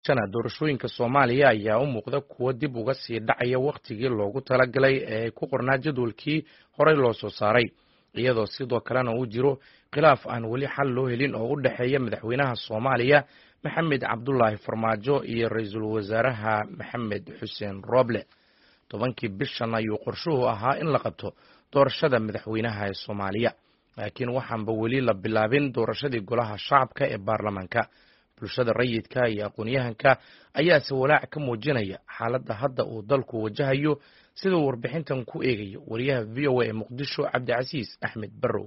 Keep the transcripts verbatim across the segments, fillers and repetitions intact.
shana doorashooyinka Soomaaliya ayaa u muuqda kuwo dib uga sii dhacaya waqtigii loogu talagalay ee ku qornaa jadwalkii horey loo soo saaray iyadoo sidoo kalena uu jiro khilaaf aan weli xal loo helin oo u dhaxeeya madaxweynaha Soomaaliya Maxamed Cabdullaahi Farmaajo iyo ra'iisul wasaaraha Maxamed Xuseen Roble. tobankii bishan ayuu qorshuhu ahaa in la qabto doorashada madaxweynaha ee Soomaaliya, laakiin waxaanba weli la bilaabin doorashadii golaha shacabka ee baarlamaanka. bulshada rayidka iyo aqoon-yahanka ayaa si walaac ka muujinaya xaaladda hadda uu dalku wajahayo, sida uu warbixintan ku eegayo wariyaha V O A ee Muqdisho Cabdicasiis Axmed Barrow.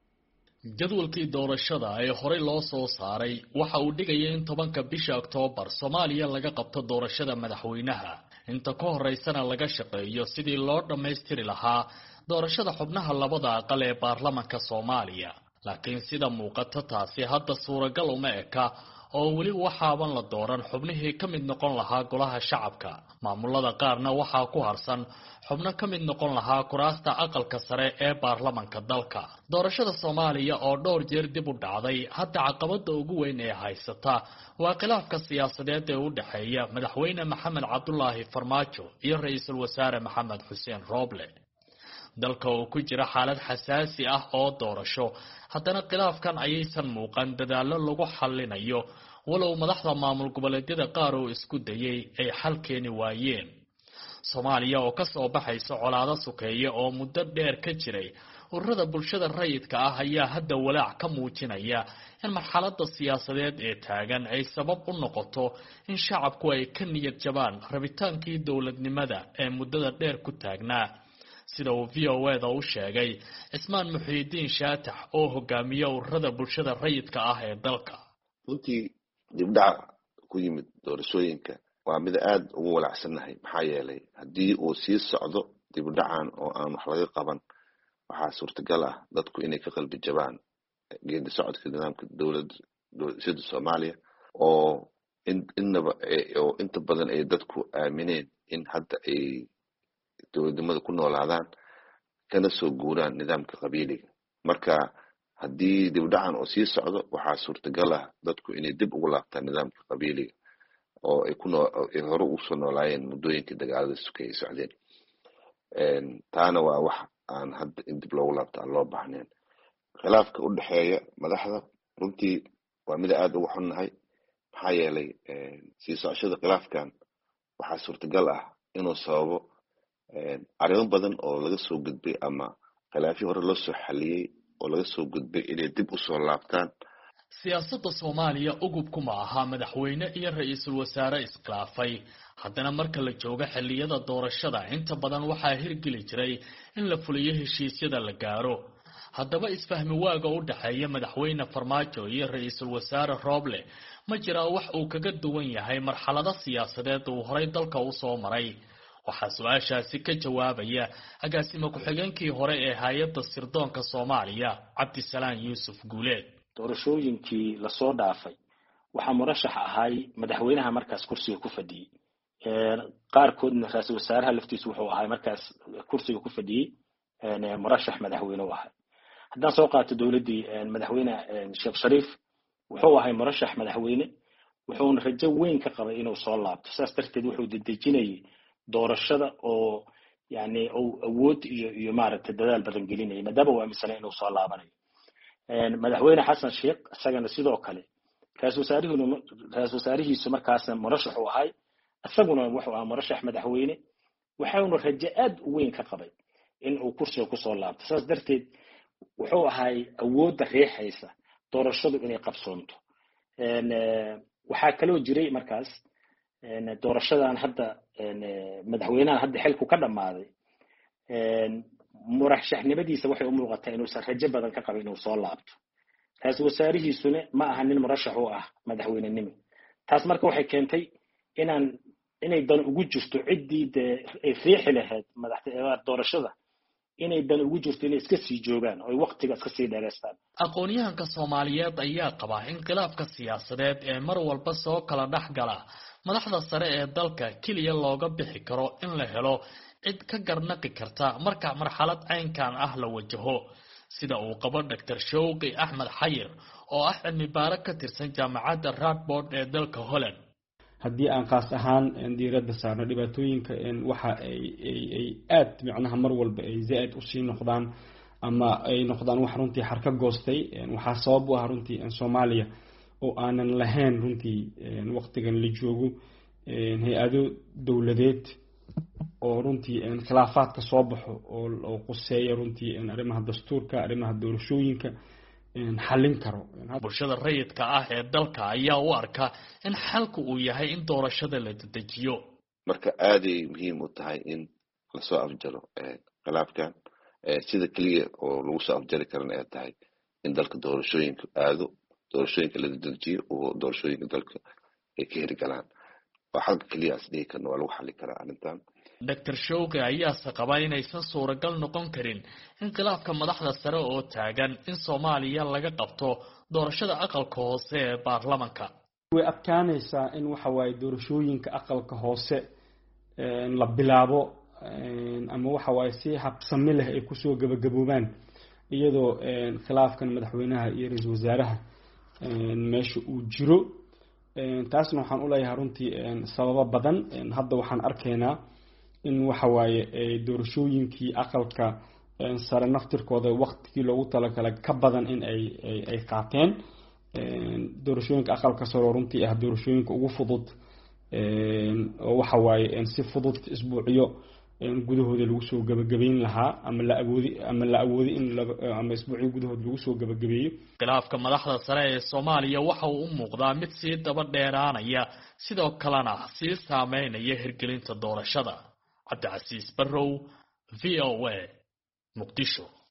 jadwalkii doorashada ee horey loo soo saaray waxa uu dhigaya in tobanka bisha Oktoobar Soomaaliya laga qabto doorashada madaxweynaha, inta ka horeysana laga shaqeeyo sidii loo dhammaystiri lahaa doorashada xubnaha labada aqal ee baarlamaanka Soomaaliya. laakiin sida muuqata taasi hadda suuragal uma eka oo weli waxaaban la dooran xubnihii ka mid noqon lahaa golaha shacabka. maamulada qaarna waxaa ku harsan xubno ka mid noqon lahaa kuraasta aqalka sare ee baarlamaanka dalka. doorashada Soomaaliya oo dhowr jeer dib u dhacday, hadda caqabada ugu weyn ee haysata waa khilaafka siyaasadeed ee u dhaxeeya madaxweyne Maxamed Cabdullaahi Farmaajo iyo ra'iisul wasaare Maxamed Xuseen Roble. dalka oo ku jira xaalad xasaasi ah oo doorasho, haddana khilaafkan ayaysan muuqan dadaallo lagu xallinayo, walow madaxda maamul goboleedyada qaar oo isku dayay ay xal keeni waayeen. Soomaaliya oo ka soo baxaysa colaado sukeeye oo muddo dheer ka jiray, ururada bulshada rayidka ah ayaa hadda walaac ka muujinaya in marxaladda siyaasadeed ee taagan ay sabab u noqoto in shacabku ay ka niyad jabaan rabitaankii dowladnimada ee muddada dheer ku taagnaa. sida uu V O A da u sheegay Ismaan Muxiidiin Shaatax oo hogaamiya ururada bulshada rayidka ah ee dalka. runtii dibdhac ku yimid doorashooyinka waa mid aad ugu walaacsanahay, maxaa yeelay haddii uu sii socdo dibdhacan oo aan wax laga qaban, waxaa suurtagal ah dadku inay ka qalbi jabaan geedi socodka nidaamka dowladda sida Soomaaliya oo innaba oo inta badan ay dadku aamineen in hadda ay dowladnimada ku noolaadaan kana soo guuraan nidaamka qabiiliga. marka haddii dibdhacan oo sii socdo, waxaa suurtagal ah dadku inay dib ugu laabtaan nidaamka qabiiliga oo ay ku ay hore ugu soo noolaayeen muddooyinkii dagaalada sukay ay socdeen. taana waa wax aan hadda in dib loogu laabto aan loo baahnayn. khilaafka u dhexeeya madaxda runtii waa mid aad ugu xunnahay, maxaa yeelay sii socoshada khilaafkan waxaa suurtagal ah inuu sababo arrimo badan oo laga soo gudbay ama khilaafyo hore loo soo xaliyay oo laga soo gudbay inay dib u soo laabtaan. siyaasadda Soomaaliya ugub kuma aha madaxweyne iyo ra'iisul wasaare iskhilaafay, haddana marka la joogo xilliyada doorashada inta badan waxaa hirgeli jiray in la fuliyo heshiisyada la gaaro. haddaba isfahmi waaga u dhaxeeya madaxweyne Farmaajo iyo ra'iisul wasaare Roble ma jira wax uu kaga duwan yahay marxalada siyaasadeed uu horey dalka u soo maray. waxaa su-aashaasi ka jawaabaya agaasimo ku-xigeenkii hore ee hay'adda sirdoonka Soomaaliya Cabdisalaan Yuusuf Guuleed. doorashooyinkii la soo dhaafay waxaa murashax ahay madaxweynaha markaas kursiga ku fadhiyay, qaarkoodna ra'iisul wasaaraha laftiisu wuxuu ahay markaas kursiga ku fadhiyay murashax madaxweyne u ahay. haddaan soo qaato dowladdii madaxweyne Sheekh Shariif, wuxuu ahay murashax madaxweyne, wuxuuna rajo weyn ka qabay inuu soo laabto. saas darteed wuxuu dedejinayay doorashada oo yani uu awood iyo iyo maaragtay dadaal badan gelinayay, maadaama uu aaminsanay inuu soo laabanayo. madaxweyne Xasan Sheekh isagana sidoo kale ra'iisul wasaarihiisu ra'iisul wasaarihiisu markaasna murashax u ahay, isaguna wuxuu ahaa murashax madaxweyne, waxaanu rajo aad u weyn ka qabay in uu kursiga ku soo laabto. saas darteed wuxuu ahay awoodda riixaysa doorashadu inay qabsoonto. waxaa kaloo jiray markaas doorashadan hadda madaxweynaha hadda xilku ka dhamaaday, murashaxnimadiisa waxay u muuqataa inuusan rajo badan ka qabin inuu soo laabto. ra'iisul wasaarihiisuna ma aha nin murashax u ah madaxweynenimo. taas marka waxay keentay inaan inay dan ugu jirto ciddii dee ay riixi lahayd madaxda doorashada, inay dan ugu jirto inay iska sii joogaan oo waqtiga iska sii dheereystaan. aqoon-yahanka Soomaaliyeed ayaa qaba in khilaafka siyaasadeed ee mar walba soo kala dhaxgala madaxda sare ee dalka kaliya looga bixi karo in la helo cid ka garnaqi karta marka marxalad caynkan ah la wajaho, sida uu qabo Doctor Shawqi Axmed Xayir oo ah cilmi baare ka tirsan jaamacadda Radboud ee dalka Holland. haddii aan qaas ahaan diiradda saarno dhibaatooyinka waxa ay ay aad macnaha mar walba ay zaa'id usii noqdaan ama ay noqdaan wax runtii xarka goostay waxaa sabab u ah runtii Soomaaliya oo aanan lahayn runtii waqtigan la joogo hay-ado dowladeed oo runtii khilaafaadka soo baxo oo quseeya runtii arrimaha dastuurka arrimaha doorashooyinka xalin karo. bulshada rayidka ah ee dalka ayaa u arka in xalku uu yahay in doorashada la dedejiyo. marka aaday muhiim u tahay in la soo afjaro khilaafkan sida kaliya oo lagu soo afjari karan ay tahay in dalka doorashooyinka aado doorashooyinka la dedejiyo oo doorashooyinka dalka ay ka hirgalaan waa xalka kaliya asdii kan waa lagu xalin karaa arrintan. Doctor Showga ayaa saqabay inaysan suuragal noqon karin in khilaafka madaxda sare oo taagan in Soomaaliya laga qabto doorashada aqalka hoose ee baarlamaanka. way adkaanaysaa in waxa waaye doorashooyinka aqalka hoose la bilaabo ama waxa waaye si habsami leh ay ku soo gabagaboobaan iyadoo khilaafkan madaxweynaha iyo ra'iisul wasaaraha meesha uu jiro. taasna waxaan u leeyahay runtii sababo badan. hadda waxaan arkaynaa in waxa waaye doorashooyinkii aqalka sare naftirkooda waqtigii loogu talagalay ka badan in ay ay qaateen. doorashooyinka aqalka sare runtii ah doorashooyinka ugu fudud oo waxa waaye si fudud isbuuciyo gudahooda lagu soo gabagabeyn lahaa ama la awoodi ama la awoodi in ama isbuuciyo gudahooda lagu soo gabagabeeyo. khilaafka madaxda sare ee Soomaaliya waxa uu u muuqdaa mid sii daba dheeraanaya sidoo kalena sii saameynaya hirgelinta doorashada. Cabdi Casiis Barrow, V O A, Muqdisho.